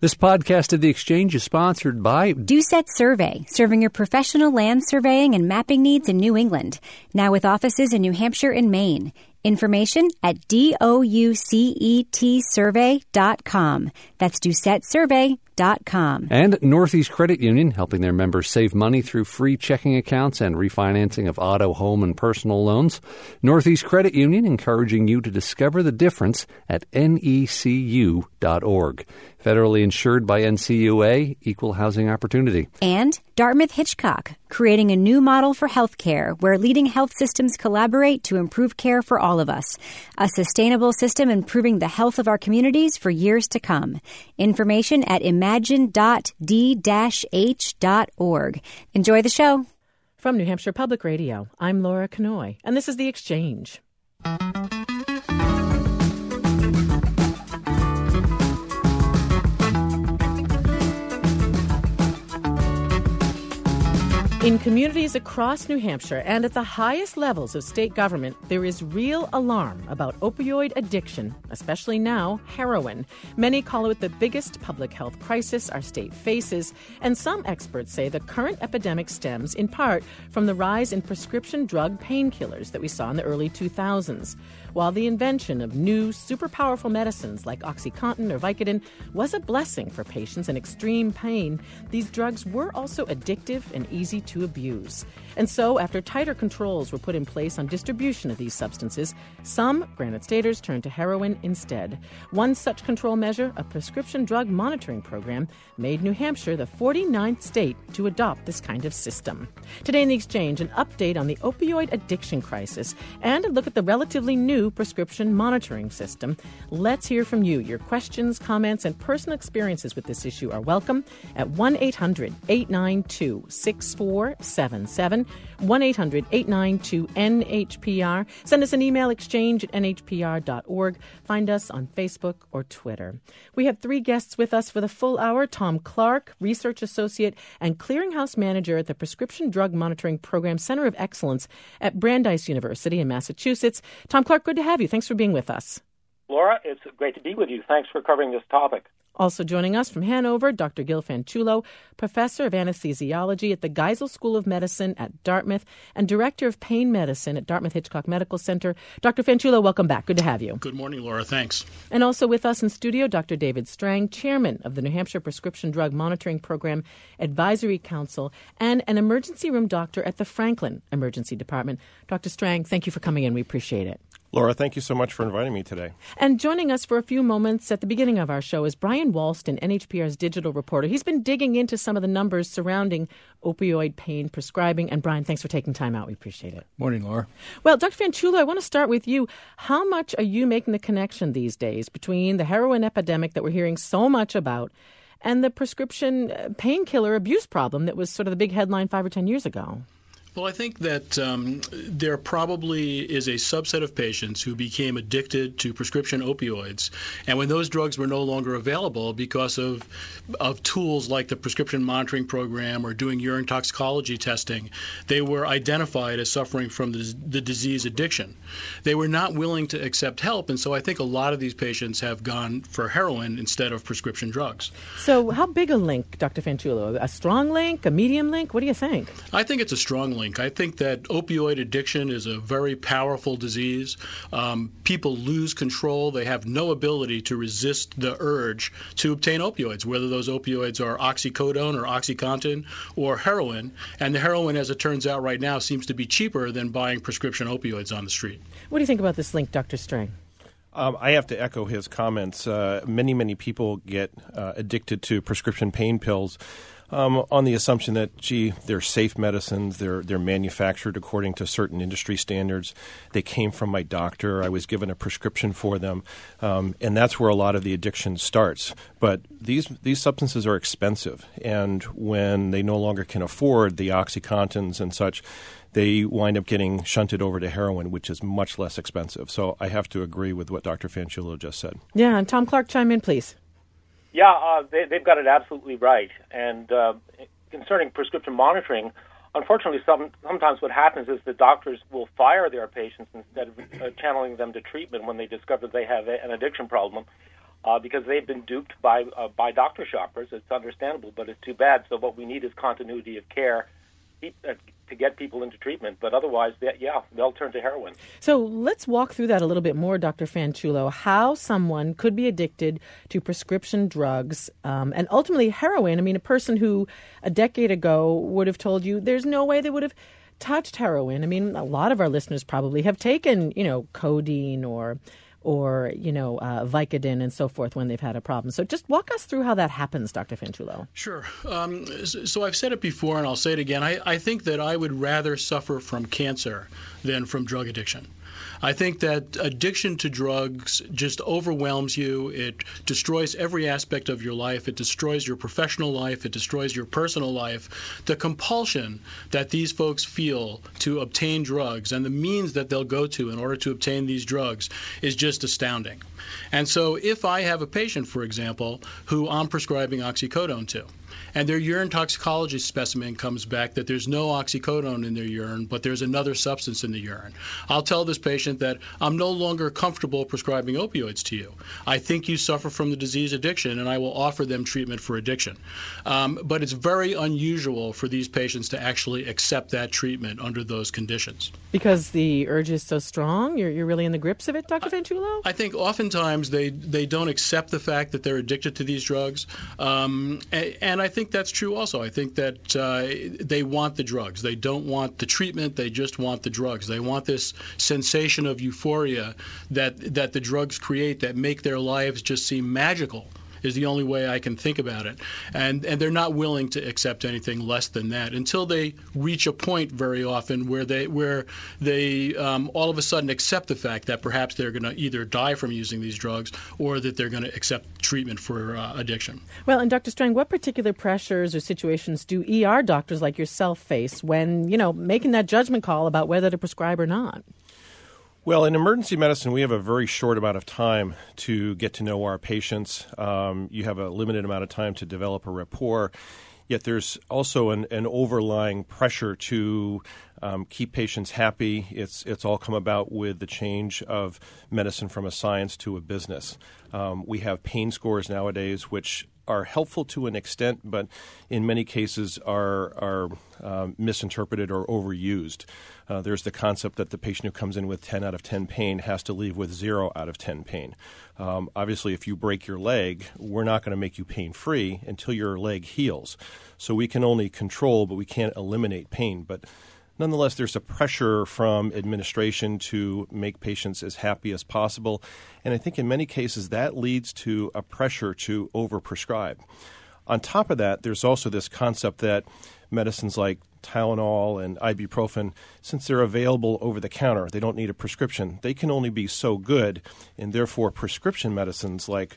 This podcast of The Exchange is sponsored by Doucette Survey, serving your professional land surveying and mapping needs in New England. Now with offices in New Hampshire and Maine. Information at doucetsurvey.com. That's doucettesurvey.com. And Northeast Credit Union, helping their members save money through free checking accounts and refinancing of auto, home, and personal loans. Northeast Credit Union encouraging you to discover the difference at necu.org. Federally insured by NCUA, Equal Housing Opportunity. And Dartmouth Hitchcock, creating a new model for healthcare where leading health systems collaborate to improve care for all of us. A sustainable system improving the health of our communities for years to come. Information at imagine.d-h.org. Enjoy the show. From New Hampshire Public Radio, I'm Laura Kanoy, and this is The Exchange. In communities across New Hampshire and at the highest levels of state government, there is real alarm about opioid addiction, especially now heroin. Many call it the biggest public health crisis our state faces, and some experts say the current epidemic stems in part from the rise in prescription drug painkillers that we saw in the early 2000s. While the invention of new, super powerful medicines like OxyContin or Vicodin was a blessing for patients in extreme pain, these drugs were also addictive and easy to abuse. And so, after tighter controls were put in place on distribution of these substances, some Granite Staters turned to heroin instead. One such control measure, a prescription drug monitoring program, made New Hampshire the 49th state to adopt this kind of system. Today in The Exchange, an update on the opioid addiction crisis and a look at the relatively new prescription monitoring system. Let's hear from you. Your questions, comments, and personal experiences with this issue are welcome at 1-800-892-6477, 1-800-892-NHPR. Send us an email, exchange@nhpr.org. Find us on Facebook or Twitter. We have three guests with us for the full hour. Tom Clark, Research Associate and Clearinghouse Manager at the Prescription Drug Monitoring Program Center of Excellence at Brandeis University in Massachusetts. Tom Clark, good to have you. Thanks for being with us. Laura, it's great to be with you. Thanks for covering this topic. Also joining us from Hanover, Dr. Gil Fanchulo, Professor of Anesthesiology at the Geisel School of Medicine at Dartmouth and Director of Pain Medicine at Dartmouth Hitchcock Medical Center. Dr. Fanchulo, welcome back. Good to have you. Good morning, Laura. Thanks. And also with us in studio, Dr. David Strang, Chairman of the New Hampshire Prescription Drug Monitoring Program Advisory Council and an emergency room doctor at the Franklin Emergency Department. Dr. Strang, thank you for coming in. We appreciate it. Laura, thank you so much for inviting me today. And joining us for a few moments at the beginning of our show is Brian Walston, NHPR's digital reporter. He's been digging into some of the numbers surrounding opioid pain prescribing. And Brian, thanks for taking time out. We appreciate it. Morning, Laura. Well, Dr. Fanchulo, I want to start with you. How much are you making the connection these days between the heroin epidemic that we're hearing so much about and the prescription painkiller abuse problem that was sort of the big headline 5 or 10 years ago? Well, I think that there probably is a subset of patients who became addicted to prescription opioids, and when those drugs were no longer available because of tools like the prescription monitoring program or doing urine toxicology testing, they were identified as suffering from the disease addiction. They were not willing to accept help, and so I think a lot of these patients have gone for heroin instead of prescription drugs. So how big a link, Dr. Fanchulo? A strong link, a medium link? What do you think? I think it's a strong link. I think that opioid addiction is a very powerful disease. People lose control. They have no ability to resist the urge to obtain opioids, whether those opioids are oxycodone or OxyContin or heroin. And the heroin, as it turns out right now, seems to be cheaper than buying prescription opioids on the street. What do you think about this link, Dr. Strang? I have to echo his comments. Many people get addicted to prescription pain pills on the assumption that, they're safe medicines, they're manufactured according to certain industry standards. They came from my doctor. I was given a prescription for them, and that's where a lot of the addiction starts. But these substances are expensive, and when they no longer can afford the OxyContins and such, they wind up getting shunted over to heroin, which is much less expensive. So I have to agree with what Dr. Fanchulo just said. Yeah, and Tom Clark, chime in, please. Yeah, they've got it absolutely right. And concerning prescription monitoring, unfortunately, sometimes what happens is the doctors will fire their patients instead of channeling them to treatment when they discover they have an addiction problem. because they've been duped by doctor shoppers. It's understandable, but it's too bad. So what we need is continuity of care to get people into treatment. But otherwise, they'll turn to heroin. So let's walk through that a little bit more, Dr. Fanchulo, how someone could be addicted to prescription drugs and ultimately heroin. I mean, a person who a decade ago would have told you there's no way they would have touched heroin. I mean, a lot of our listeners probably have taken, codeine or Vicodin and so forth when they've had a problem. So just walk us through how that happens, Dr. Fanchulo. Sure. So I've said it before, and I'll say it again. I think that I would rather suffer from cancer than from drug addiction. I think that addiction to drugs just overwhelms you. It destroys every aspect of your life. It destroys your professional life. It destroys your personal life. The compulsion that these folks feel to obtain drugs and the means that they'll go to in order to obtain these drugs is just astounding. And so if I have a patient, for example, who I'm prescribing oxycodone to, and their urine toxicology specimen comes back that there's no oxycodone in their urine, but there's another substance in the urine, I'll tell this patient that I'm no longer comfortable prescribing opioids to you. I think you suffer from the disease addiction, and I will offer them treatment for addiction. But it's very unusual for these patients to actually accept that treatment under those conditions. Because the urge is so strong? You're really in the grips of it, Dr. Fanchulo? I think oftentimes they don't accept the fact that they're addicted to these drugs. And I think that's true also. I think that they want the drugs. They don't want the treatment. They just want the drugs. They want this sensation of euphoria that the drugs create that make their lives just seem magical is the only way I can think about it. And they're not willing to accept anything less than that until they reach a point very often where they all of a sudden accept the fact that perhaps they're going to either die from using these drugs or that they're going to accept treatment for addiction. Well, and Dr. Strang, what particular pressures or situations do ER doctors like yourself face when, making that judgment call about whether to prescribe or not? Well, in emergency medicine, we have a very short amount of time to get to know our patients. You have a limited amount of time to develop a rapport. Yet there's also an overlying pressure to keep patients happy. It's all come about with the change of medicine from a science to a business. We have pain scores nowadays, which are helpful to an extent, but in many cases are misinterpreted or overused. There's the concept that the patient who comes in with 10 out of 10 pain has to leave with 0 out of 10 pain. Obviously, if you break your leg, we're not going to make you pain-free until your leg heals. So we can only control, but we can't eliminate pain. But nonetheless, there's a pressure from administration to make patients as happy as possible. And I think in many cases that leads to a pressure to overprescribe. On top of that, there's also this concept that medicines like Tylenol and ibuprofen, since they're available over the counter, they don't need a prescription. They can only be so good, and therefore prescription medicines like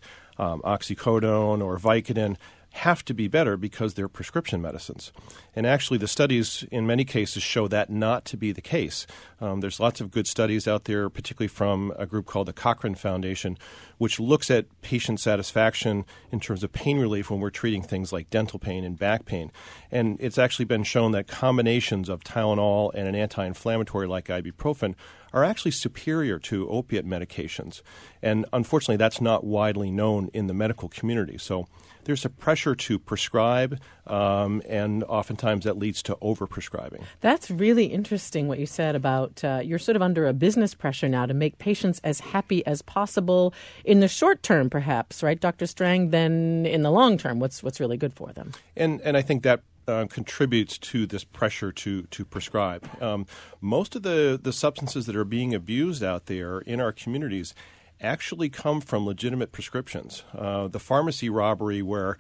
oxycodone or Vicodin have to be better because they're prescription medicines. And actually the studies in many cases show that not to be the case. There's lots of good studies out there, particularly from a group called the Cochrane Foundation, which looks at patient satisfaction in terms of pain relief when we're treating things like dental pain and back pain. And it's actually been shown that combinations of Tylenol and an anti-inflammatory like ibuprofen are actually superior to opiate medications. And unfortunately, that's not widely known in the medical community. So there's a pressure to prescribe, and oftentimes that leads to overprescribing. That's really interesting what you said about you're sort of under a business pressure now to make patients as happy as possible in the short term, perhaps, right, Dr. Strang, than in the long term, what's really good for them. And I think that contributes to this pressure to prescribe. Most of the substances that are being abused out there in our communities actually come from legitimate prescriptions. The pharmacy robbery where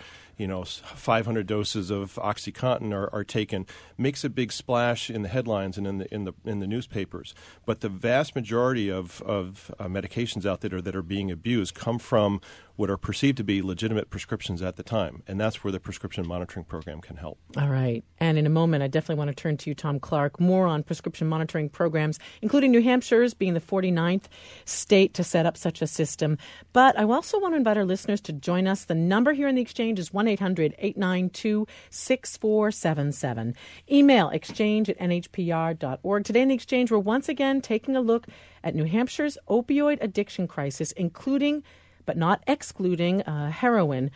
500 doses of OxyContin are taken makes a big splash in the headlines and in the newspapers. But the vast majority of medications out there that are being abused come from what are perceived to be legitimate prescriptions at the time. And that's where the prescription monitoring program can help. All right. And in a moment, I definitely want to turn to you, Tom Clark, more on prescription monitoring programs, including New Hampshire's being the 49th state to set up such a system. But I also want to invite our listeners to join us. The number here in the Exchange is 1-800-892-6477. Email exchange@nhpr.org. Today in the Exchange, we're once again taking a look at New Hampshire's opioid addiction crisis, including but not excluding heroin.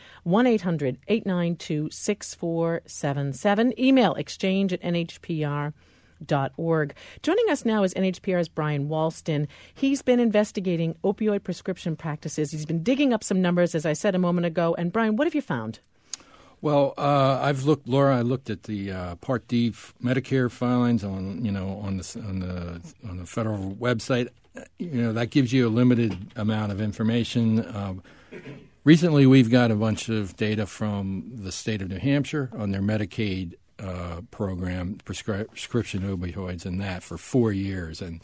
1-800-892-6477. Email exchange@nhpr.org. Joining us now is NHPR's Brian Walston. He's been investigating opioid prescription practices. He's been digging up some numbers, as I said a moment ago. And Brian, what have you found? Well, I looked at the Part D Medicare filings on the federal website. That gives you a limited amount of information. Recently, we've got a bunch of data from the state of New Hampshire on their Medicaid program, prescription opioids, and that for 4 years. And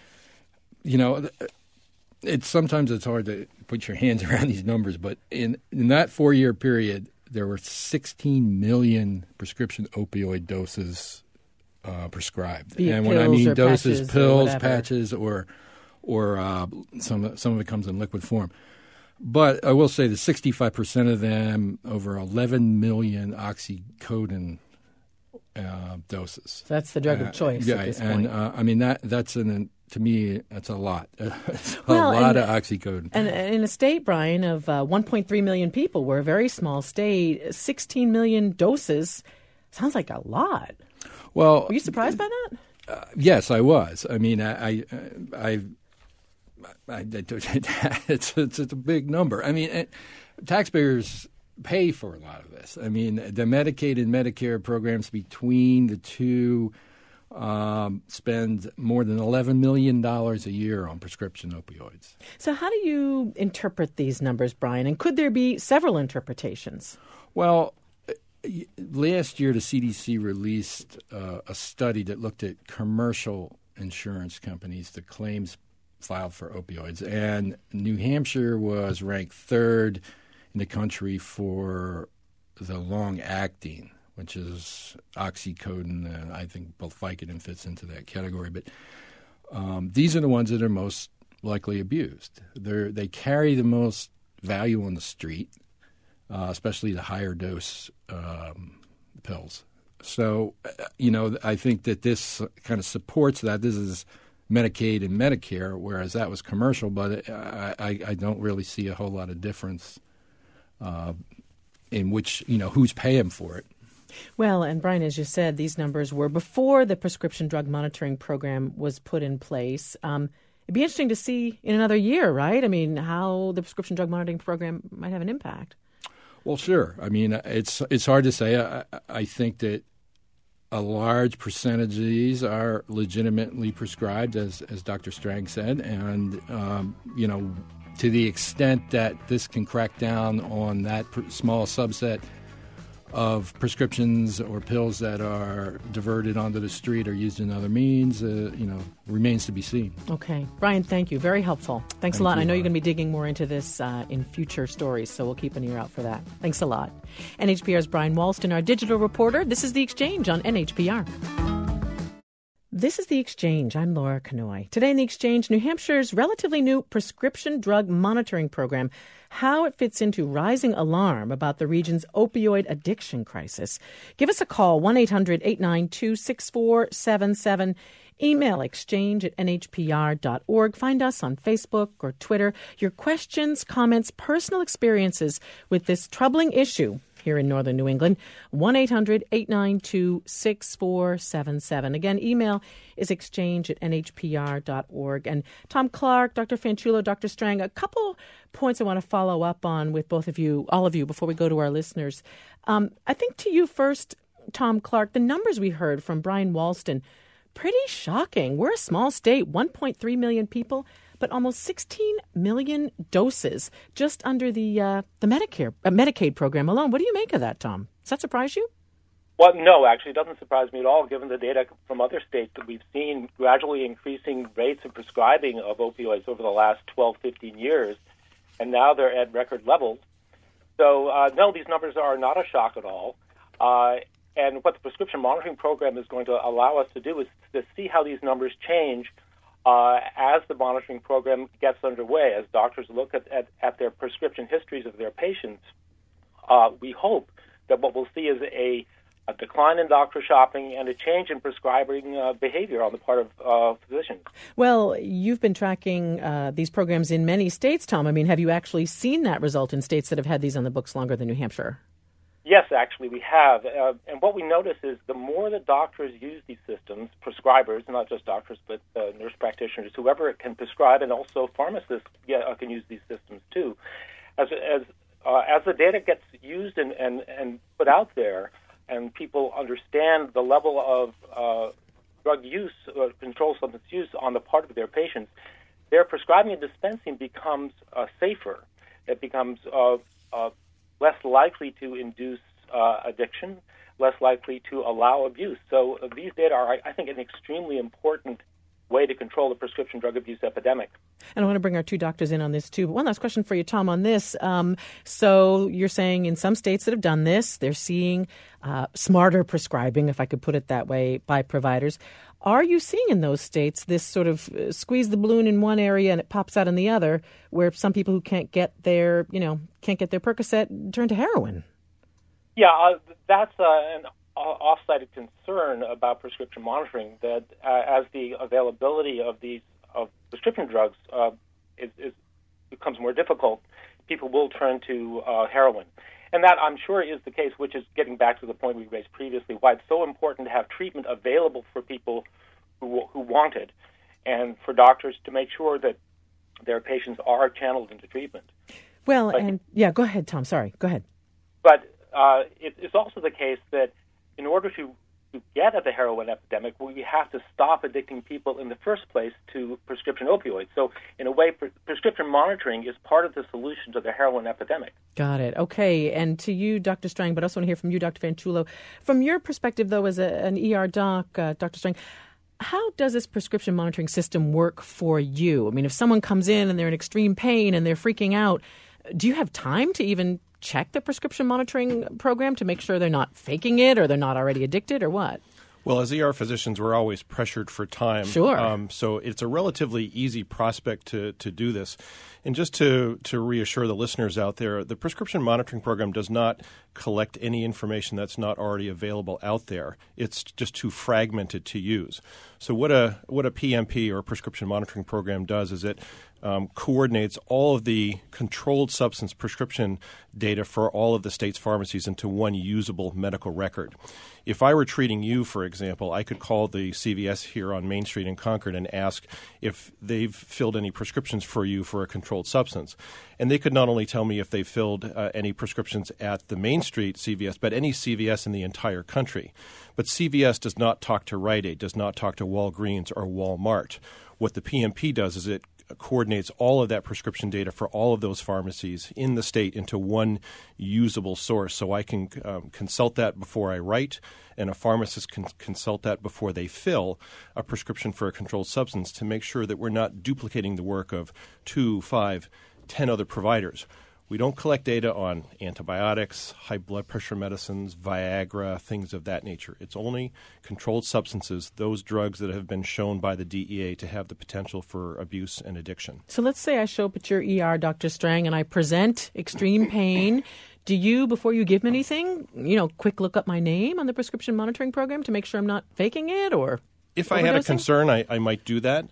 sometimes it's hard to put your hands around these numbers, but in that 4-year period, there were 16 million prescription opioid doses prescribed. And when I mean doses, pills, patches, or some of it comes in liquid form. But I will say that 65% of them, over 11 million oxycodone doses. So that's the drug of choice at this point. To me, that's a lot. It's a lot of oxycodone. And in a state, Brian, of 1.3 million people, we're a very small state, 16 million doses sounds like a lot. Well, were you surprised by that? Yes, I was. I mean, it's a big number. I mean, taxpayers pay for a lot of this. I mean, the Medicaid and Medicare programs between the two spend more than $11 million a year on prescription opioids. So how do you interpret these numbers, Brian? And could there be several interpretations? Well, last year the CDC released a study that looked at commercial insurance companies, the claims filed for opioids. And New Hampshire was ranked third in the country for the long-acting, which is oxycodone, and I think both Vicodin fits into that category. But these are the ones that are most likely abused. They carry the most value on the street, especially the higher dose pills. So, I think that this kind of supports that. This is Medicaid and Medicare, whereas that was commercial, but I don't really see a whole lot of difference in which, who's paying for it. Well, and Brian, as you said, these numbers were before the prescription drug monitoring program was put in place. It'd be interesting to see in another year, right? I mean, how the prescription drug monitoring program might have an impact. Well, sure. I mean, it's hard to say. I think that a large percentage of these are legitimately prescribed, as Dr. Strang said, and to the extent that this can crack down on that small subset of prescriptions or pills that are diverted onto the street or used in other means, remains to be seen. Okay. Brian, thank you. Very helpful. Thanks a lot. I know you're going to be digging more into this in future stories, so we'll keep an ear out for that. Thanks a lot. NHPR's Brian Walston, our digital reporter. This is The Exchange on NHPR. This is The Exchange. I'm Laura Kanoy. Today in The Exchange, New Hampshire's relatively new prescription drug monitoring program, how it fits into rising alarm about the region's opioid addiction crisis. Give us a call, 1-800-892-6477. Email exchange@nhpr.org. Find us on Facebook or Twitter. Your questions, comments, personal experiences with this troubling issue here in northern New England, 1-800-892-6477. Again, email is exchange@nhpr.org. And Tom Clark, Dr. Fanchulo, Dr. Strang, a couple points I want to follow up on with both of you, all of you, before we go to our listeners. I think to you first, Tom Clark, the numbers we heard from Brian Walston, pretty shocking. We're a small state, 1.3 million people, but almost 16 million doses just under the Medicaid program alone. What do you make of that, Tom? Does that surprise you? Well, no, actually, it doesn't surprise me at all, given the data from other states that we've seen gradually increasing rates of prescribing of opioids over the last 12, 15 years, and now they're at record levels. So, no, these numbers are not a shock at all. And what the prescription monitoring program is going to allow us to do is to see how these numbers change as the monitoring program gets underway, as doctors look at their prescription histories of their patients. We hope that what we'll see is a a decline in doctor shopping, and a change in prescribing behavior on the part of physicians. Well, you've been tracking these programs in many states, Tom. I mean, have you actually seen that result in states that have had these on the books longer than New Hampshire? Yes, actually, we have. And what we notice is the more that doctors use these systems, prescribers, not just doctors, but nurse practitioners, whoever can prescribe, and also pharmacists can use these systems too. As the data gets used and put out there, and people understand the level of drug use, controlled substance use on the part of their patients, their prescribing and dispensing becomes safer. It becomes less likely to induce addiction, less likely to allow abuse. So these data are, I think, an extremely important way to control the prescription drug abuse epidemic. And I want to bring our two doctors in on this, too. But one last question for you, Tom, on this. So you're saying in some states that have done this, they're seeing smarter prescribing, if I could put it that way, by providers. Are you seeing in those states this sort of squeeze the balloon in one area and it pops out in the other, where some people who can't get their Percocet turn to heroin? Yeah, that's an off-cited concern about prescription monitoring, that as the availability of prescription drugs becomes more difficult, people will turn to heroin. And that, I'm sure, is the case, which is getting back to the point we raised previously, why it's so important to have treatment available for people who want it, and for doctors to make sure that their patients are channeled into treatment. Well, go ahead, Tom. Sorry, go ahead. But it's also the case that in order to get at the heroin epidemic, we have to stop addicting people in the first place to prescription opioids. So, in a way, prescription monitoring is part of the solution to the heroin epidemic. Got it. Okay. And to you, Dr. Strang, but I also want to hear from you, Dr. Fanciullo. From your perspective, though, as an ER doc, Dr. Strang, how does this prescription monitoring system work for you? I mean, if someone comes in and they're in extreme pain and they're freaking out, do you have time to even check the prescription monitoring program to make sure they're not faking it or they're not already addicted, or what? Well, as ER physicians, we're always pressured for time. Sure. So it's a relatively easy prospect to do this. And just to reassure the listeners out there, the prescription monitoring program does not collect any information that's not already available out there. It's just too fragmented to use. So what a PMP, or prescription monitoring program, does is it coordinates all of the controlled substance prescription data for all of the state's pharmacies into one usable medical record. If I were treating you, for example, I could call the CVS here on Main Street in Concord and ask if they've filled any prescriptions for you for a controlled substance. And they could not only tell me if they filled any prescriptions at the Main Street CVS, but any CVS in the entire country. But CVS does not talk to Rite Aid, does not talk to Walgreens or Walmart. What the PMP does is it coordinates all of that prescription data for all of those pharmacies in the state into one usable source. So I can consult that before I write, and a pharmacist can consult that before they fill a prescription for a controlled substance, to make sure that we're not duplicating the work of 2, 5, 10 other providers. We don't collect data on antibiotics, high blood pressure medicines, Viagra, things of that nature. It's only controlled substances, those drugs that have been shown by the DEA to have the potential for abuse and addiction. So let's say I show up at your ER, Dr. Strang, and I present extreme pain. Do you, before you give me anything, quick look up my name on the prescription monitoring program to make sure I'm not faking it, or? If I had a concern, I might do that.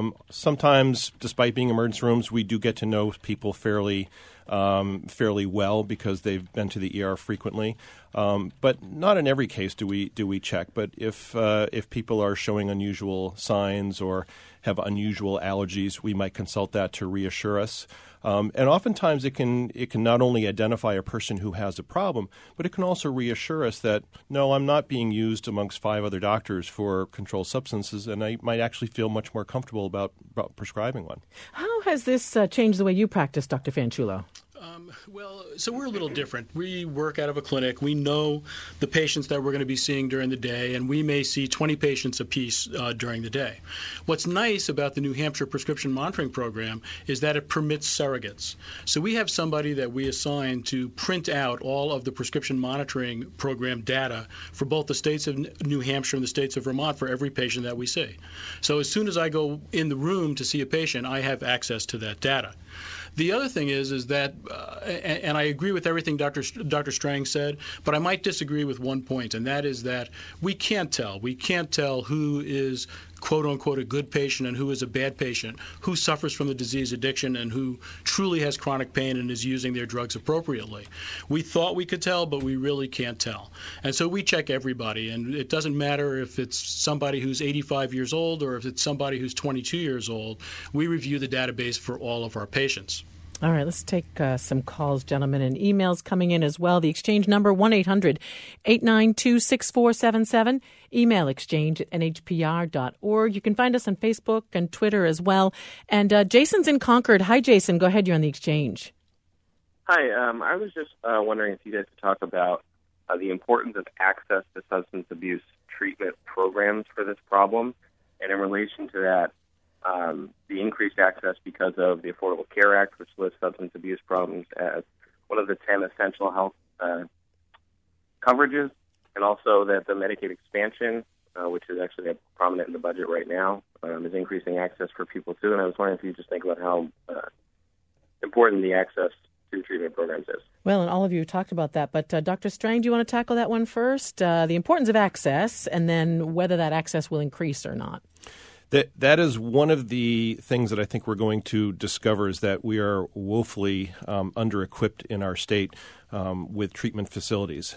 Sometimes, despite being emergency rooms, we do get to know people fairly well because they've been to the ER frequently. But not in every case do we check. But if people are showing unusual signs or have unusual allergies, we might consult that to reassure us. And oftentimes it can not only identify a person who has a problem, but it can also reassure us that, no, I'm not being used amongst 5 other doctors for controlled substances, and I might actually feel much more comfortable about prescribing one. How has this changed the way you practice, Dr. Fanciullo? So we're a little different. We work out of a clinic. We know the patients that we're going to be seeing during the day, and we may see 20 patients apiece during the day. What's nice about the New Hampshire prescription monitoring program is that it permits surrogates. So we have somebody that we assign to print out all of the prescription monitoring program data for both the states of New Hampshire and the states of Vermont for every patient that we see. So as soon as I go in the room to see a patient, I have access to that data. The other thing is that, and I agree with everything Dr. Strang said, but I might disagree with one point, and that is that we can't tell. We can't tell who is quote-unquote a good patient and who is a bad patient, who suffers from the disease addiction and who truly has chronic pain and is using their drugs appropriately. We thought we could tell, but we really can't tell. And so we check everybody, and it doesn't matter if it's somebody who's 85 years old or if it's somebody who's 22 years old. We review the database for all of our patients. All right, let's take some calls, gentlemen, and emails coming in as well. The exchange number, 1-800-892-6477. Email exchange@nhpr.org. You can find us on Facebook and Twitter as well. And Jason's in Concord. Hi, Jason. Go ahead. You're on the exchange. Hi. I was just wondering if you guys could talk about the importance of access to substance abuse treatment programs for this problem. And in relation to that, the increased access because of the Affordable Care Act, which lists substance abuse problems as one of the 10 essential health coverages, and also that the Medicaid expansion, which is actually prominent in the budget right now, is increasing access for people too. And I was wondering if you just think about how important the access to treatment programs is. Well, and all of you talked about that, but Dr. Strang, do you want to tackle that one first? The importance of access, and then whether that access will increase or not. That is one of the things that I think we're going to discover is that we are woefully under-equipped in our state with treatment facilities.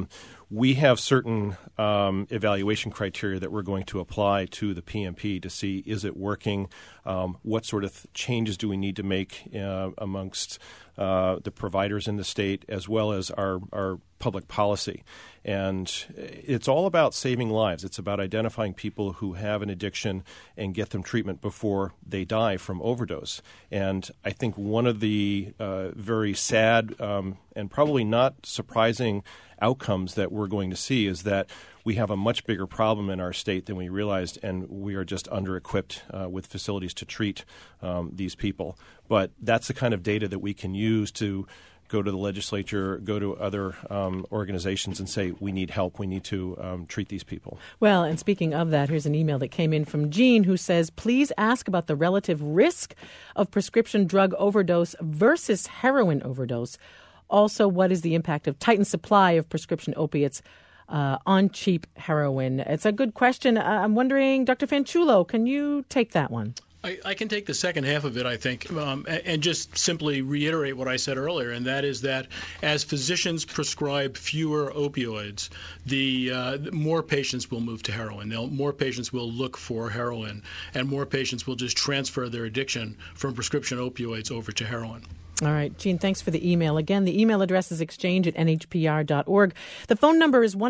We have certain evaluation criteria that we're going to apply to the PMP to see is it working, what sort of changes do we need to make amongst the providers in the state as well as our public policy. And it's all about saving lives. It's about identifying people who have an addiction and get them treatment before they die from overdose. And I think one of the very sad and probably not surprising outcomes that we're going to see is that we have a much bigger problem in our state than we realized, and we are just under-equipped with facilities to treat these people. But that's the kind of data that we can use to go to the legislature, go to other organizations and say, we need help, we need to treat these people. Well, and speaking of that, here's an email that came in from Jean who says, please ask about the relative risk of prescription drug overdose versus heroin overdose. Also, what is the impact of tightened supply of prescription opiates on cheap heroin? It's a good question. I'm wondering, Dr. Fanchulo, can you take that one? I can take the second half of it, I think, and just simply reiterate what I said earlier, and that is that as physicians prescribe fewer opioids, the more patients will move to heroin. More patients will look for heroin, and more patients will just transfer their addiction from prescription opioids over to heroin. All right, Gene, thanks for the email. Again, the email address is exchange@nhpr.org. The phone number is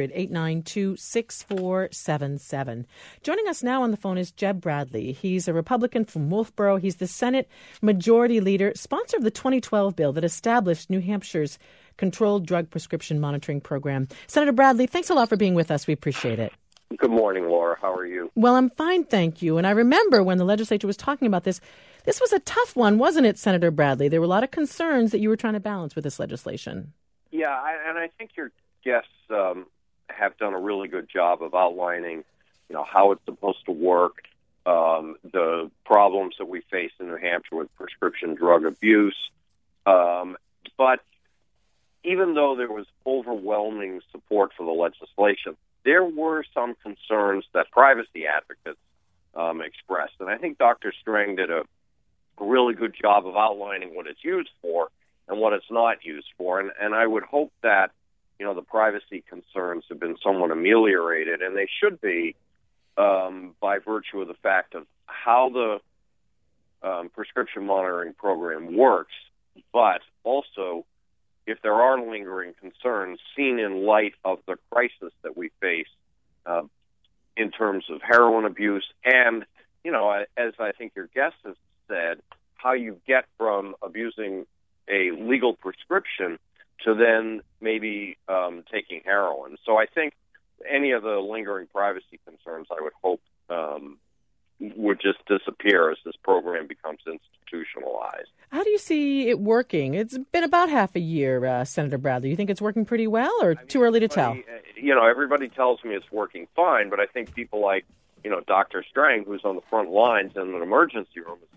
1-800-892-6477. Joining us now on the phone is Jeb Bradley. He's a Republican from Wolfboro. He's the Senate Majority Leader, sponsor of the 2012 bill that established New Hampshire's Controlled Drug Prescription Monitoring Program. Senator Bradley, thanks a lot for being with us. We appreciate it. Good morning, Laura. How are you? Well, I'm fine, thank you. And I remember when the legislature was talking about this, this was a tough one, wasn't it, Senator Bradley? There were a lot of concerns that you were trying to balance with this legislation. Yeah, and I think your guests have done a really good job of outlining, how it's supposed to work, the problems that we face in New Hampshire with prescription drug abuse. But even though there was overwhelming support for the legislation, there were some concerns that privacy advocates expressed. And I think Dr. Strang did a really good job of outlining what it's used for and what it's not used for. And I would hope that, the privacy concerns have been somewhat ameliorated, and they should be by virtue of the fact of how the prescription monitoring program works, but also if there are lingering concerns seen in light of the crisis that we face in terms of heroin abuse and, as I think your guest has said, how you get from abusing a legal prescription to then maybe taking heroin. So I think any of the lingering privacy concerns, I would hope, would just disappear as this program becomes institutionalized. How do you see it working? It's been about half a year, Senator Bradley. You think it's working pretty well, or too early to tell? Everybody tells me it's working fine, but I think people like, Dr. Strang, who's on the front lines in an emergency room, is,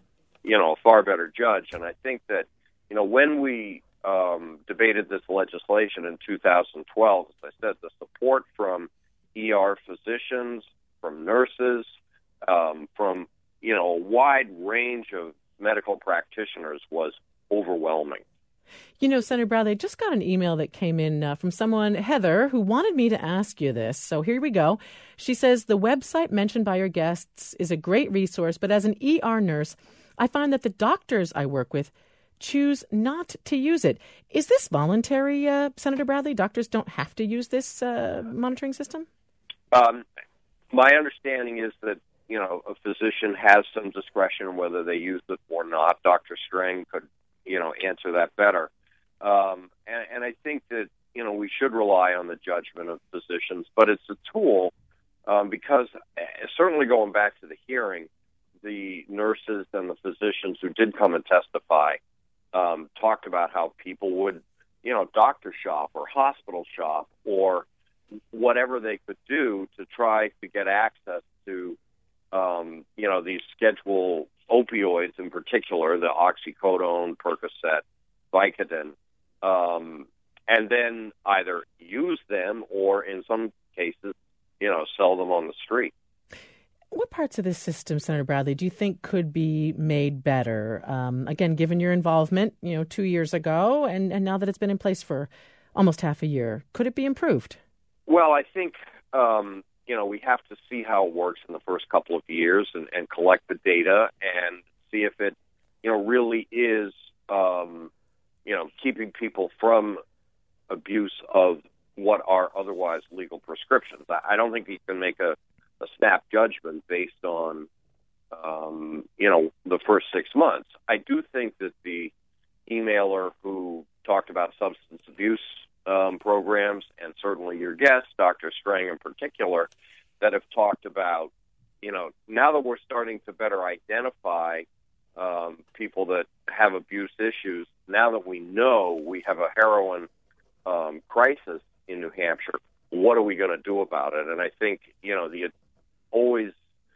a far better judge. And I think that, when we debated this legislation in 2012, as I said, the support from ER physicians, from nurses, from, a wide range of medical practitioners was overwhelming. Senator Bradley, I just got an email that came in from someone, Heather, who wanted me to ask you this. So here we go. She says, the website mentioned by your guests is a great resource, but as an ER nurse, I find that the doctors I work with choose not to use it. Is this voluntary, Senator Bradley? Doctors don't have to use this monitoring system? My understanding is that, a physician has some discretion whether they use it or not. Dr. Strang could, answer that better. And I think that, we should rely on the judgment of physicians, but it's a tool because certainly going back to the hearing, the nurses and the physicians who did come and testify talked about how people would, doctor shop or hospital shop or whatever they could do to try to get access to, these schedule opioids in particular, the oxycodone, Percocet, Vicodin, and then either use them or in some cases, sell them on the street. What parts of this system, Senator Bradley, do you think could be made better? Again, given your involvement, 2 years ago and now that it's been in place for almost half a year, could it be improved? Well, I think, we have to see how it works in the first couple of years and collect the data and see if it, really is, keeping people from abuse of what are otherwise legal prescriptions. I don't think you can make a snap judgment based on, the first 6 months. I do think that the emailer who talked about substance abuse programs, and certainly your guest, Dr. Strang in particular, that have talked about, now that we're starting to better identify people that have abuse issues, now that we know we have a heroin crisis in New Hampshire, what are we going to do about it? And I think, the always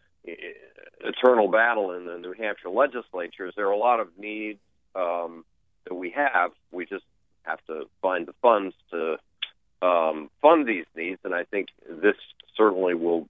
eternal battle in the New Hampshire legislature is there are a lot of needs that we have. We just have to find the funds to fund these needs, and I think this certainly will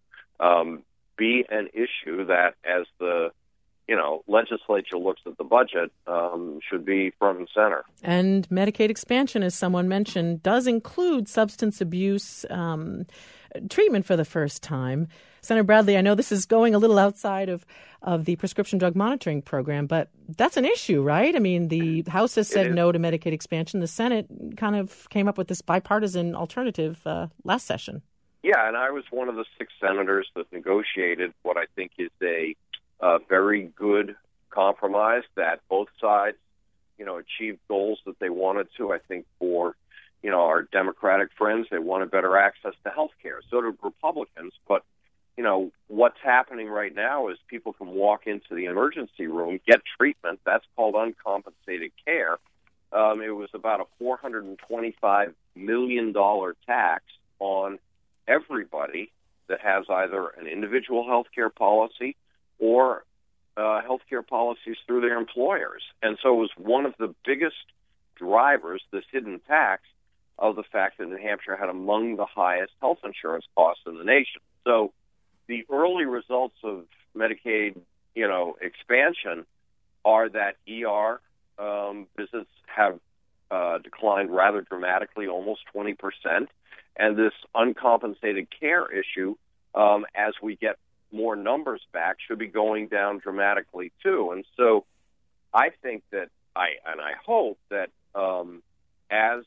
be an issue that, as the legislature looks at the budget, should be front and center. And Medicaid expansion, as someone mentioned, does include substance abuse treatment for the first time. Senator Bradley, I know this is going a little outside of the prescription drug monitoring program, but that's an issue, right? I mean, the House has said no to Medicaid expansion. The Senate kind of came up with this bipartisan alternative last session. Yeah, and I was one of the 6 senators that negotiated what I think is a very good compromise that both sides, achieved goals that they wanted to. I think for, our Democratic friends, they wanted better access to health care. So did Republicans. But, what's happening right now is people can walk into the emergency room, get treatment. That's called uncompensated care. It was about a $425 million tax on everybody that has either an individual health care policy or health care policies through their employers. And so it was one of the biggest drivers, this hidden tax, of the fact that New Hampshire had among the highest health insurance costs in the nation. So the early results of Medicaid, expansion are that ER visits have declined rather dramatically, almost 20%. And this uncompensated care issue, as we get more numbers back, should be going down dramatically too. And so I think that I hope that as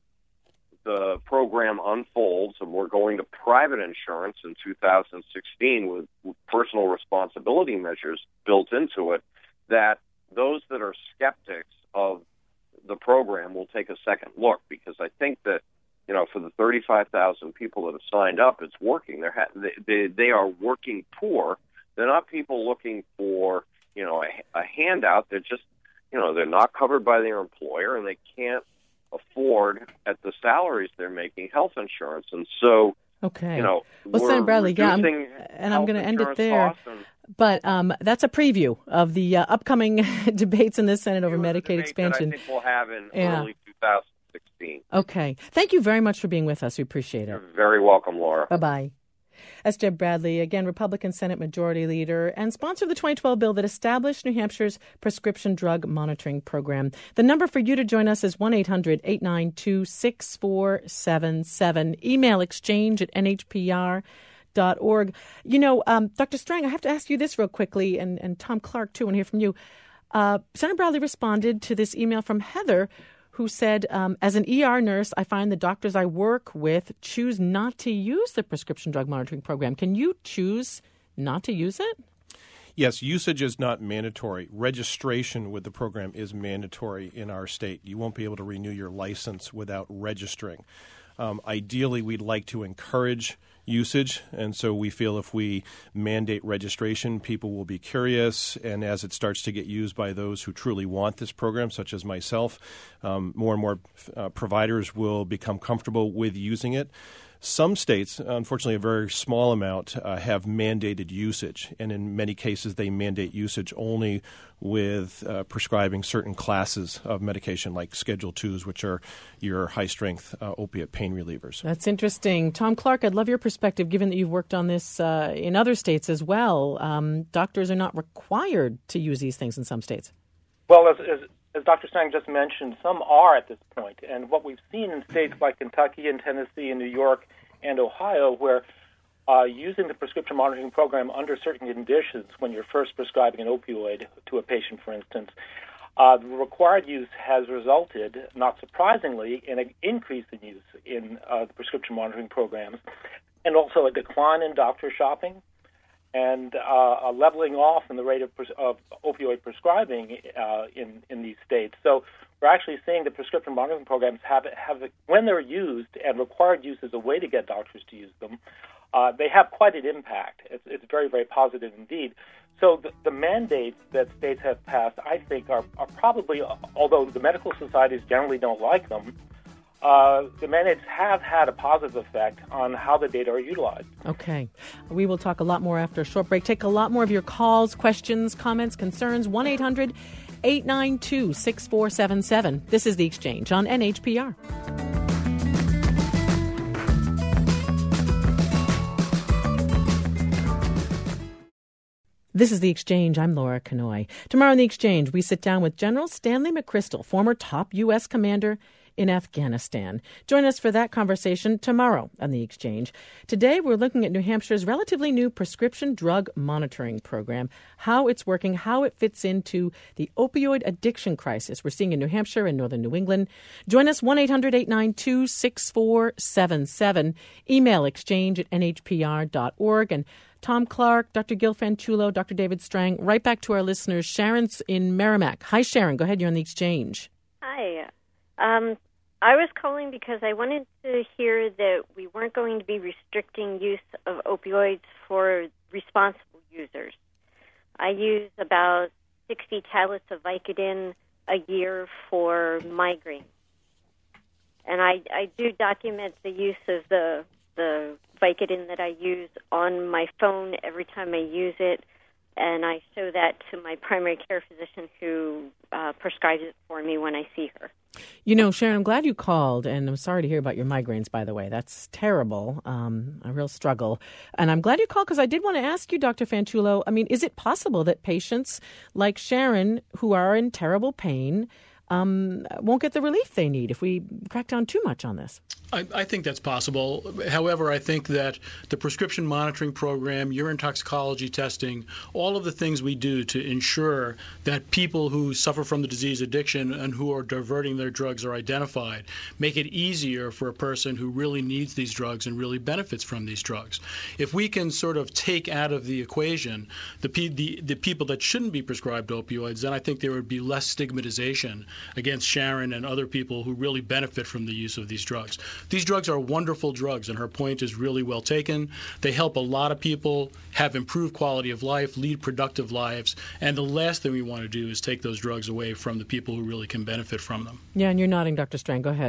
the program unfolds and we're going to private insurance in 2016 with personal responsibility measures built into it, that those that are skeptics of the program will take a second look, because I think that, for the 35,000 people that have signed up, it's working. They are working poor. They're not people looking for, a handout. They're just, they're not covered by their employer, and they can't afford, at the salaries they're making, health insurance. And so, okay. Well, Senator Bradley, I'm going to end it there. But that's a preview of the upcoming debates in the Senate over Medicaid expansion. That I think we'll have in early 2016. Okay. Thank you very much for being with us. We appreciate it. You're very welcome, Laura. Bye-bye. That's Jeb Bradley, again, Republican Senate Majority Leader and sponsor of the 2012 bill that established New Hampshire's prescription drug monitoring program. The number for you to join us is 1-800-892-6477. Email exchange@nhpr.org. You know, Dr. Strang, I have to ask you this real quickly, and Tom Clark, too, I want to hear from you. Senator Bradley responded to this email from Heather, who said, as an ER nurse, I find the doctors I work with choose not to use the prescription drug monitoring program. Can you choose not to use it? Yes, usage is not mandatory. Registration with the program is mandatory in our state. You won't be able to renew your license without registering. Ideally, we'd like to encourage usage, and so we feel if we mandate registration, people will be curious, and as it starts to get used by those who truly want this program, such as myself, more and more providers will become comfortable with using it. Some states, unfortunately a very small amount, have mandated usage, and in many cases they mandate usage only with prescribing certain classes of medication like Schedule IIs, which are your high-strength opiate pain relievers. That's interesting. Tom Clark, I'd love your perspective, given that you've worked on this in other states as well. Doctors are not required to use these things in some states. Well, as Dr. Stang just mentioned, some are at this point. And what we've seen in states like Kentucky and Tennessee and New York and Ohio, where using the prescription monitoring program under certain conditions, when you're first prescribing an opioid to a patient, for instance, the required use has resulted, not surprisingly, in an increase in use in the prescription monitoring programs, and also a decline in doctor shopping, and a leveling off in the rate of opioid prescribing in these states. So we're actually seeing the prescription monitoring programs have when they're used and required use as a way to get doctors to use them, they have quite an impact. It's very, very positive indeed. So the mandates that states have passed, I think, are probably, although the medical societies generally don't like them, the mandates have had a positive effect on how the data are utilized. Okay. We will talk a lot more after a short break. Take a lot more of your calls, questions, comments, concerns. 1-800-892-6477. This is The Exchange on NHPR. This is The Exchange. I'm Laura Kanoy. Tomorrow on The Exchange, we sit down with General Stanley McChrystal, former top U.S. commander in Afghanistan. Join us for that conversation tomorrow on The Exchange. Today, we're looking at New Hampshire's relatively new prescription drug monitoring program, how it's working, how it fits into the opioid addiction crisis we're seeing in New Hampshire and northern New England. Join us 1-800-892-6477. Email exchange@nhpr.org. And Tom Clark, Dr. Gil Fanchulo, Dr. David Strang, right back to our listeners. Sharon's in Merrimack. Hi, Sharon. Go ahead. You're on The Exchange. Hi. I was calling because I wanted to hear that we weren't going to be restricting use of opioids for responsible users. I use about 60 tablets of Vicodin a year for migraine. And I do document the use of the Vicodin that I use on my phone every time I use it, and I show that to my primary care physician who prescribes it for me when I see her. You know, Sharon, I'm glad you called, and I'm sorry to hear about your migraines, by the way. That's terrible, a real struggle. And I'm glad you called because I did want to ask you, Dr. Fanchulo, I mean, is it possible that patients like Sharon who are in terrible pain won't get the relief they need if we crack down too much on this? I think that's possible. However, I think that the prescription monitoring program, urine toxicology testing, all of the things we do to ensure that people who suffer from the disease addiction and who are diverting their drugs are identified, make it easier for a person who really needs these drugs and really benefits from these drugs. If we can sort of take out of the equation the people that shouldn't be prescribed opioids, then I think there would be less stigmatization against Sharon and other people who really benefit from the use of these drugs. These drugs are wonderful drugs, and her point is really well taken. They help a lot of people have improved quality of life, lead productive lives, and the last thing we want to do is take those drugs away from the people who really can benefit from them. Yeah, and you're nodding, Dr. Strang. Go ahead.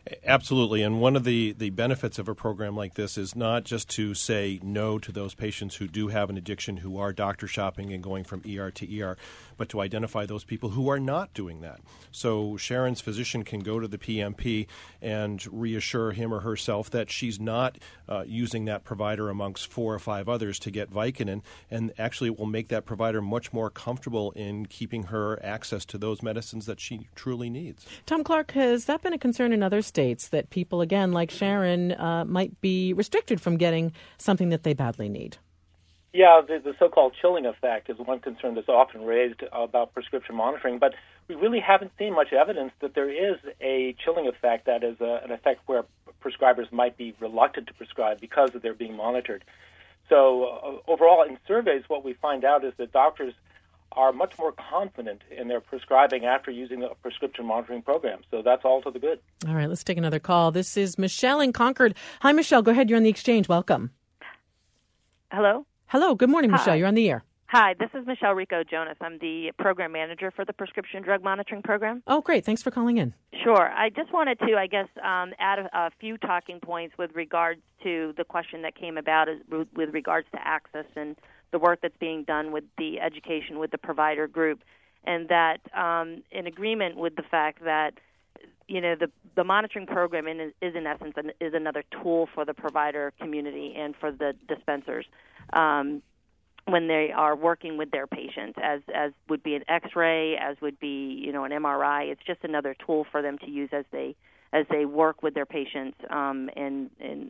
Absolutely. And one of the benefits of a program like this is not just to say no to those patients who do have an addiction, who are doctor shopping and going from ER to ER, but to identify those people who are not doing that. So Sharon's physician can go to the PMP and reassure him or herself that she's not using that provider amongst 4 or 5 others to get Vicodin, and actually it will make that provider much more comfortable in keeping her access to those medicines that she truly needs. Tom Clark, has that been a concern in other states that people, again, like Sharon, might be restricted from getting something that they badly need? Yeah, the so-called chilling effect is one concern that's often raised about prescription monitoring, but we really haven't seen much evidence that there is a chilling effect that is an effect where prescribers might be reluctant to prescribe because they're being monitored. So overall, in surveys, what we find out is that doctors are much more confident in their prescribing after using a prescription monitoring program. So that's all to the good. All right, let's take another call. This is Michelle in Concord. Hi, Michelle. Go ahead. You're on the exchange. Welcome. Hello? Hello. Good morning, Michelle. Hi. You're on the air. Hi, this is Michelle Rico Jonas. I'm the program manager for the prescription drug monitoring program. Oh, great. Thanks for calling in. Sure. I just wanted to, add a few talking points with regards to the question that came about with regards to access and the work that's being done with the education with the provider group, and that in agreement with the fact that, you know, the monitoring program is in essence is another tool for the provider community and for the dispensers when they are working with their patients, as would be an X-ray, as would be, you know, an MRI. It's just another tool for them to use as they work with their patients. And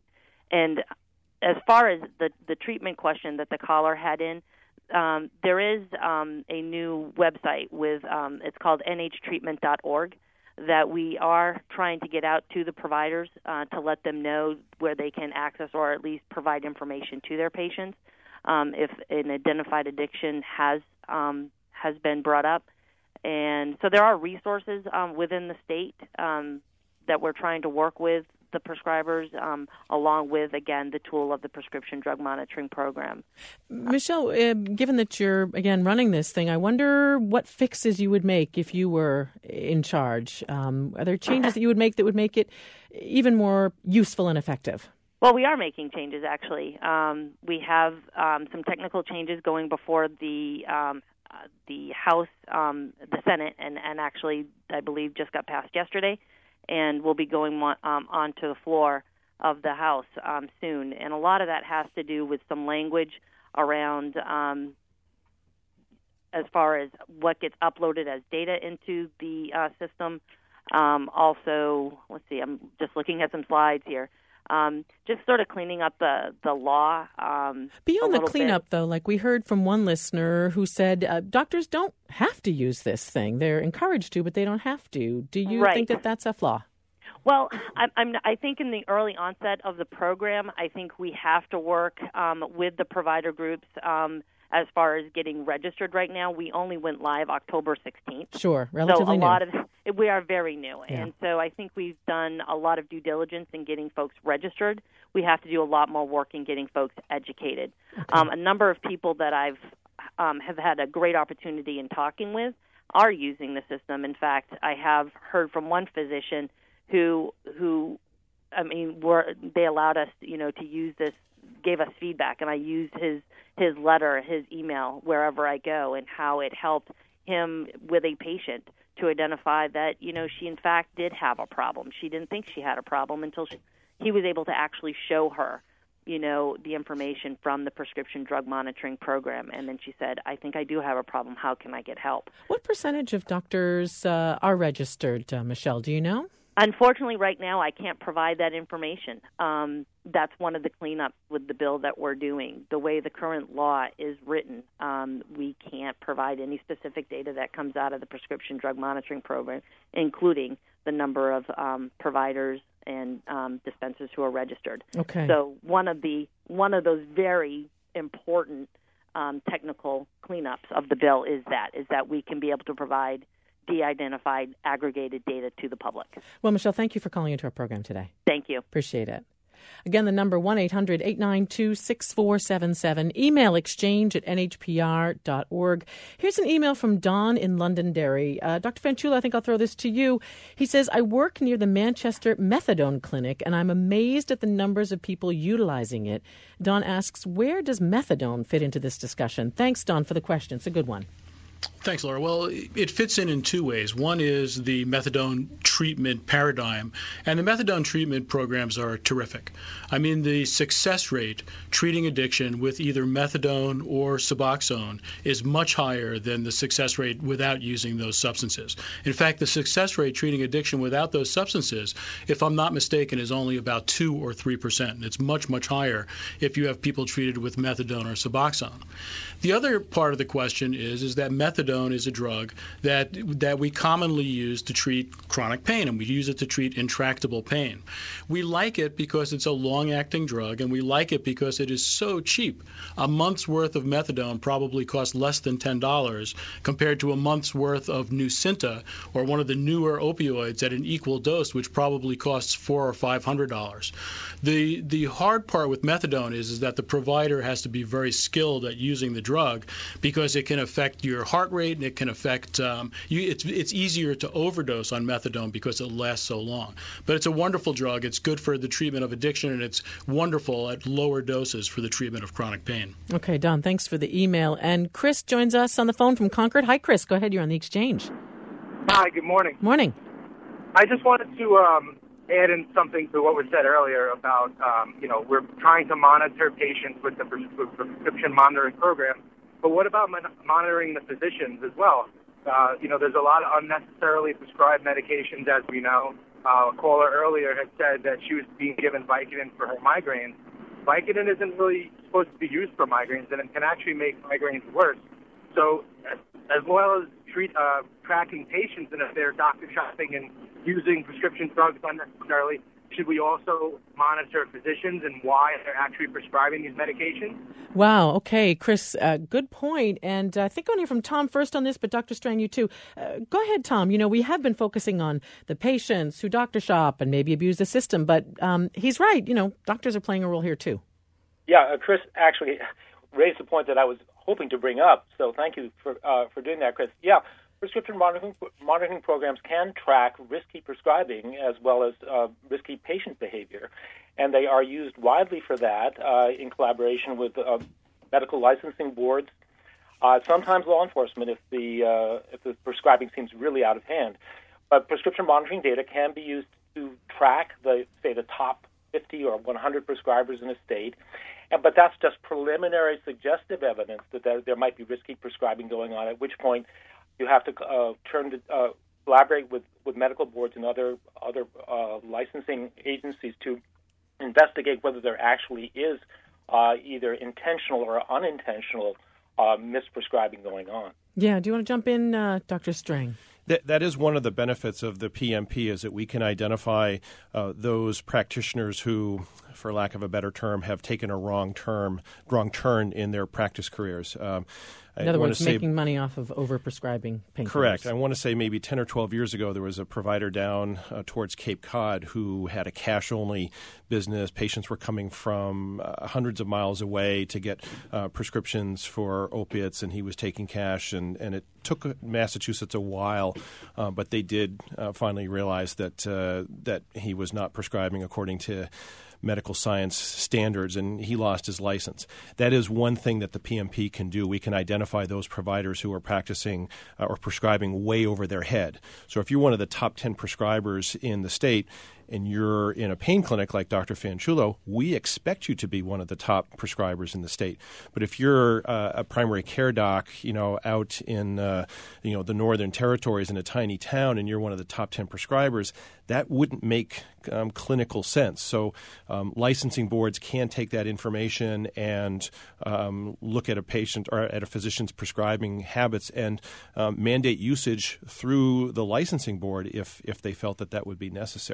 as far as the treatment question that the caller had in, there is a new website with it's called nhtreatment.org that we are trying to get out to the providers to let them know where they can access or at least provide information to their patients if an identified addiction has been brought up. And so there are resources within the state that we're trying to work with the prescribers, along with, again, the tool of the prescription drug monitoring program. Michelle, given that you're, again, running this thing, I wonder what fixes you would make if you were in charge. Are there changes that you would make that would make it even more useful and effective? Well, we are making changes, actually. We have some technical changes going before the House, the Senate, and actually, I believe, just got passed yesterday, and will be going onto the floor of the House soon. And a lot of that has to do with some language around as far as what gets uploaded as data into the system. Also, let's see, I'm just looking at some slides here. Just sort of cleaning up the law. Beyond the cleanup, though, like we heard from one listener who said doctors don't have to use this thing. They're encouraged to, but they don't have to. Do you think that that's a flaw? Well, I think in the early onset of the program, I think we have to work with the provider groups as far as getting registered right now. We only went live October 16th. Sure, relatively new. We are very new. Yeah. And so I think we've done a lot of due diligence in getting folks registered. We have to do a lot more work in getting folks educated. Okay. A number of people that I've have had a great opportunity in talking with are using the system. In fact, I have heard from one physician who they allowed us, to use this, gave us feedback, and I used his letter, his email, wherever I go, and how it helped him with a patient to identify that, she in fact did have a problem. She didn't think she had a problem until he was able to actually show her, the information from the prescription drug monitoring program. And then she said, I think I do have a problem. How can I get help? What percentage of doctors are registered, Michelle? Do you know? Unfortunately, right now, I can't provide that information. That's one of the cleanups with the bill that we're doing. The way the current law is written, we can't provide any specific data that comes out of the prescription drug monitoring program, including the number of providers and dispensers who are registered. Okay. So one of those very important technical cleanups of the bill is that we can be able to provide de-identified, aggregated data to the public. Well, Michelle, thank you for calling into our program today. Thank you. Appreciate it. Again, the number 1-800-892-6477. Email exchange@nhpr.org. Here's an email from Don in Londonderry. Dr. Fanciullo, I think I'll throw this to you. He says, I work near the Manchester Methadone Clinic, and I'm amazed at the numbers of people utilizing it. Don asks, where does methadone fit into this discussion? Thanks, Don, for the question. It's a good one. Thanks, Laura. Well, it fits in two ways. One is the methadone treatment paradigm, and the methadone treatment programs are terrific. I mean, the success rate treating addiction with either methadone or Suboxone is much higher than the success rate without using those substances. In fact, the success rate treating addiction without those substances, if I'm not mistaken, is only about 2 or 3%. And it's much, much higher if you have people treated with methadone or Suboxone. The other part of the question is that methadone is a drug that we commonly use to treat chronic pain, and we use it to treat intractable pain. We like it because it's a long-acting drug, and we like it because it is so cheap. A month's worth of methadone probably costs less than $10 compared to a month's worth of Nucynta or one of the newer opioids at an equal dose, which probably costs $400 or $500. The hard part with methadone is that the provider has to be very skilled at using the drug because it can affect your heart rate and it can affect it's easier to overdose on methadone because it lasts so long. But it's a wonderful drug. It's good for the treatment of addiction, and it's wonderful at lower doses for the treatment of chronic pain. Okay, Don, thanks for the email. And Chris joins us on the phone from Concord. Hi, Chris. Go ahead. You're on the exchange. Hi, good morning. Morning. I just wanted to add in something to what was said earlier about, we're trying to monitor patients with the prescription monitoring program. But what about monitoring the physicians as well? There's a lot of unnecessarily prescribed medications, as we know. A caller earlier had said that she was being given Vicodin for her migraines. Vicodin isn't really supposed to be used for migraines, and it can actually make migraines worse. So as well as tracking patients, and if they're doctor shopping and using prescription drugs unnecessarily, should we also monitor physicians and why they're actually prescribing these medications? Wow. Okay, Chris, good point. And I think I want to hear from Tom first on this, but Dr. Strang, you too. Go ahead, Tom. We have been focusing on the patients who doctor shop and maybe abuse the system, but he's right. Doctors are playing a role here too. Yeah, Chris actually raised the point that I was hoping to bring up, so thank you for doing that, Chris. Yeah. Prescription monitoring programs can track risky prescribing as well as risky patient behavior, and they are used widely for that in collaboration with medical licensing boards, sometimes law enforcement if the prescribing seems really out of hand. But prescription monitoring data can be used to track the top 50 or 100 prescribers in a state, but that's just preliminary suggestive evidence that there might be risky prescribing going on, at which point you have to collaborate with medical boards and other licensing agencies to investigate whether there actually is either intentional or unintentional misprescribing going on. Yeah. Do you want to jump in, Dr. Strang? That is one of the benefits of the PMP, is that we can identify those practitioners who, for lack of a better term, have taken a wrong turn in their practice careers. In other words, making money off of overprescribing painkillers. Correct. I want to say maybe 10 or 12 years ago, there was a provider down towards Cape Cod who had a cash-only business. Patients were coming from hundreds of miles away to get prescriptions for opiates, and he was taking cash, and it took Massachusetts a while, but they did finally realize that he was not prescribing according to medical science standards, and he lost his license. That is one thing that the PMP can do. We can identify those providers who are practicing or prescribing way over their head. So if you're one of the top 10 prescribers in the state and you're in a pain clinic like Dr. Fanciullo, we expect you to be one of the top prescribers in the state. But if you're a primary care doc, out in the Northern Territories in a tiny town, and you're one of the top 10 prescribers, that wouldn't make clinical sense. So licensing boards can take that information and look at a patient or at a physician's prescribing habits and mandate usage through the licensing board if they felt that would be necessary.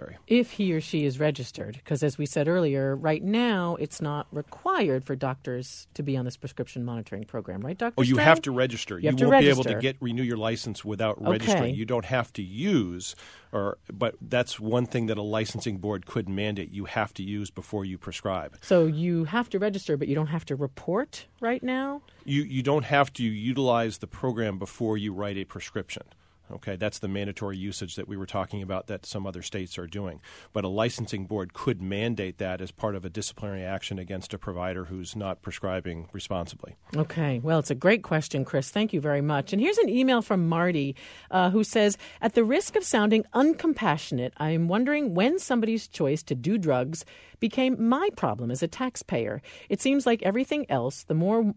if he or she is registered? Because as we said earlier, right now it's not required for doctors to be on this prescription monitoring program, right, Dr. You Strang? have to register. You won't be able to renew your license without registering. You don't have to use, but that's one thing that a licensing board could mandate. You have to use before you prescribe. So you have to register, but you don't have to report right now? You don't have to utilize the program before you write a prescription. Okay, that's the mandatory usage that we were talking about that some other states are doing. But a licensing board could mandate that as part of a disciplinary action against a provider who's not prescribing responsibly. Okay, well, it's a great question, Chris. Thank you very much. And here's an email from Marty who says, at the risk of sounding uncompassionate, I'm wondering when somebody's choice to do drugs became my problem as a taxpayer. It seems that, like everything else, the more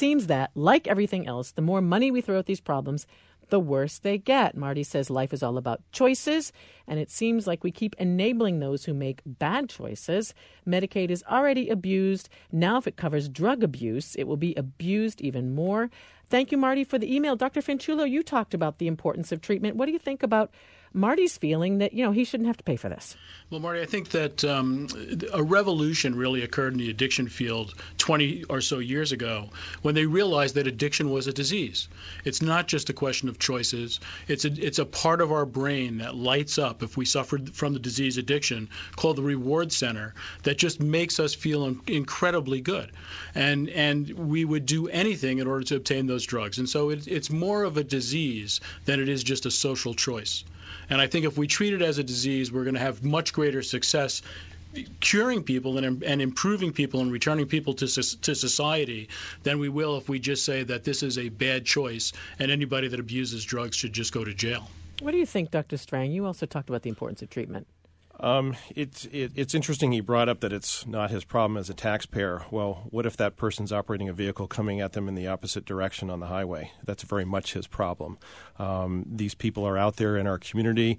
money we throw at these problems, the worse they get. Marty says life is all about choices, and it seems like we keep enabling those who make bad choices. Medicaid is already abused. Now, if it covers drug abuse, it will be abused even more. Thank you, Marty, for the email. Dr. Fanciullo, you talked about the importance of treatment. What do you think about Marty's feeling that, he shouldn't have to pay for this? Well, Marty, I think that a revolution really occurred in the addiction field 20 or so years ago when they realized that addiction was a disease. It's not just a question of choices. It's a part of our brain that lights up if we suffer from the disease addiction, called the reward center, that just makes us feel incredibly good. And we would do anything in order to obtain those drugs. And so it's more of a disease than it is just a social choice. And I think if we treat it as a disease, we're going to have much greater success curing people and improving people and returning people to society than we will if we just say that this is a bad choice and anybody that abuses drugs should just go to jail. What do you think, Dr. Strang? You also talked about the importance of treatment. It's interesting he brought up that it's not his problem as a taxpayer. Well, what if that person's operating a vehicle coming at them in the opposite direction on the highway? That's very much his problem. These people are out there in our community,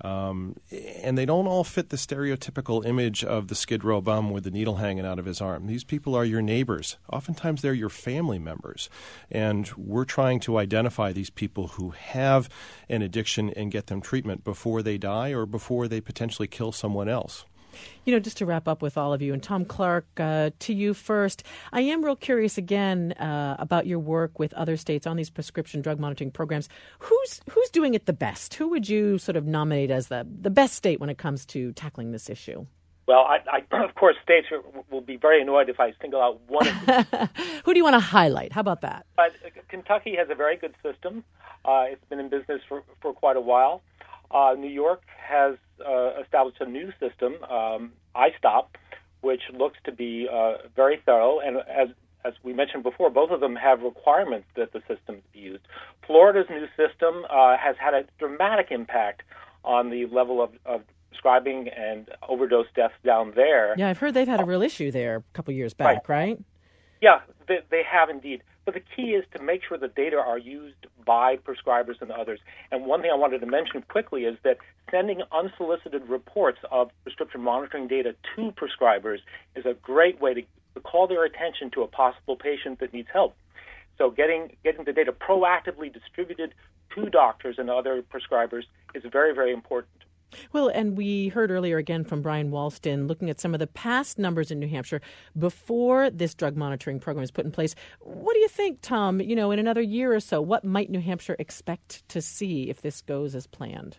and they don't all fit the stereotypical image of the Skid Row bum with the needle hanging out of his arm. These people are your neighbors. Oftentimes they're your family members. And we're trying to identify these people who have an addiction and get them treatment before they die or before they potentially kill someone else. Just to wrap up with all of you, and Tom Clark, to you first, I am real curious again about your work with other states on these prescription drug monitoring programs. Who's doing it the best? Who would you sort of nominate as the best state when it comes to tackling this issue? Well, I of course, states will be very annoyed if I single out one of them. Who do you want to highlight? How about that? Kentucky has a very good system. It's been in business for quite a while. New York has established a new system, iStop, which looks to be very thorough. And as we mentioned before, both of them have requirements that the system be used. Florida's new system has had a dramatic impact on the level of prescribing and overdose deaths down there. Yeah, I've heard they've had a real issue there a couple years back, right? Yeah, they have indeed. But the key is to make sure the data are used by prescribers and others. And one thing I wanted to mention quickly is that sending unsolicited reports of prescription monitoring data to prescribers is a great way to call their attention to a possible patient that needs help. So getting the data proactively distributed to doctors and other prescribers is very, very important. Well, and we heard earlier again from Brian Walston looking at some of the past numbers in New Hampshire before this drug monitoring program is put in place. What do you think, Tom, in another year or so, what might New Hampshire expect to see if this goes as planned?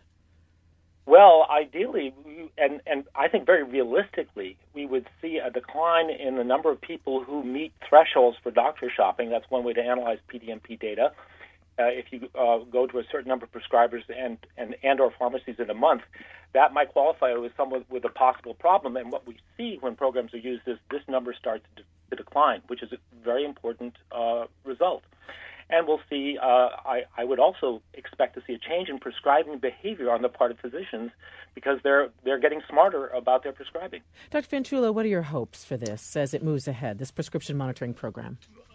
Well, ideally, and I think very realistically, we would see a decline in the number of people who meet thresholds for doctor shopping. That's one way to analyze PDMP data. If you go to a certain number of prescribers and or pharmacies in a month, that might qualify as someone with a possible problem. And what we see when programs are used is this number starts to decline, which is a very important result. And we'll see, I would also expect to see a change in prescribing behavior on the part of physicians because they're getting smarter about their prescribing. Dr. Fanciullo, what are your hopes for this as it moves ahead, this prescription monitoring program?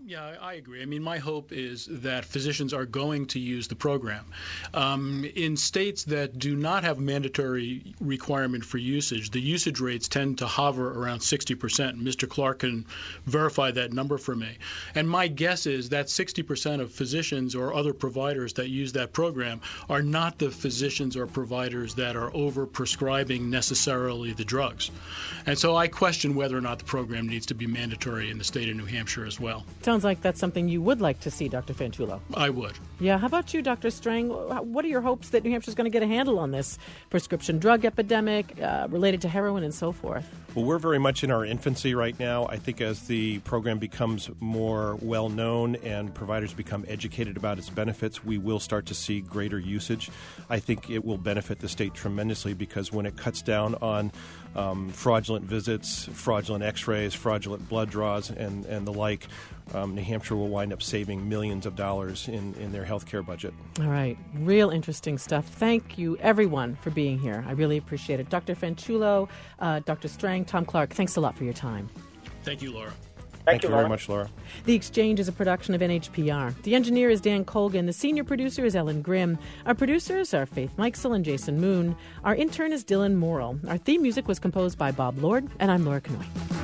Yeah, I agree. I mean, my hope is that physicians are going to use the program. In states that do not have mandatory requirement for usage, the usage rates tend to hover around 60%. Mr. Clark can verify that number for me. And my guess is that 60% of physicians or other providers that use that program are not the physicians or providers that are over-prescribing necessarily the drugs. And so I question whether or not the program needs to be mandatory in the state of New Hampshire as well. Sounds like that's something you would like to see, Dr. Fantulo. I would. Yeah. How about you, Dr. Strang? What are your hopes that New Hampshire is going to get a handle on this prescription drug epidemic related to heroin and so forth? Well, we're very much in our infancy right now. I think as the program becomes more well-known and providers become educated about its benefits, we will start to see greater usage. I think it will benefit the state tremendously because when it cuts down on fraudulent visits, fraudulent x-rays, fraudulent blood draws, and the like, New Hampshire will wind up saving millions of dollars in their health care budget. All right. Real interesting stuff. Thank you, everyone, for being here. I really appreciate it. Dr. Fantulo, Dr. Strang, Tom Clark, thanks a lot for your time. Thank you, Laura. Thank you very much, Laura. The Exchange is a production of NHPR. The engineer is Dan Colgan. The senior producer is Ellen Grimm. Our producers are Faith Mikesell and Jason Moon. Our intern is Dylan Morrill. Our theme music was composed by Bob Lord, and I'm Laura Canoy.